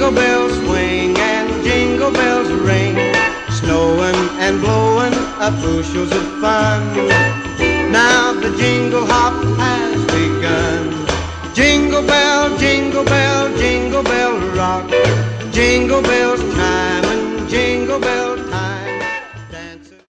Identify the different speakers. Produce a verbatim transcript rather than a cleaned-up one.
Speaker 1: Jingle bells swing and jingle bells ring, snowing and blowing up bushels of fun. Now the jingle hop has begun. Jingle bell, jingle bell, jingle bell rock. Jingle bells